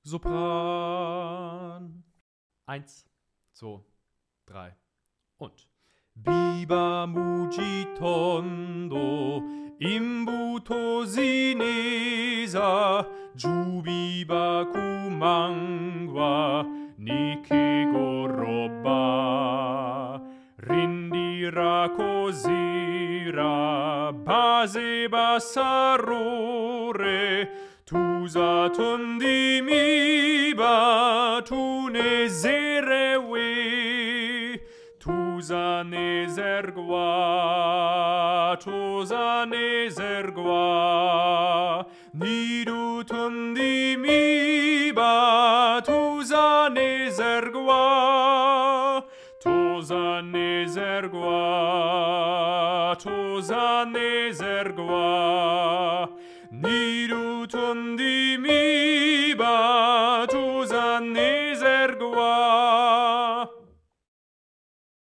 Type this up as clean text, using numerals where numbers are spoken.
Sopran. 1, 2, 3 und Biba mugitondo imbuto sinesa jubiba kumangwa nikego roba rindira cosira base bassarore tusa tondimiba tu ne zerewe tusa ne zergua nidu tondimiba tusa ne zergua tusa ne zergua nidu tondimiba tusa ne zergua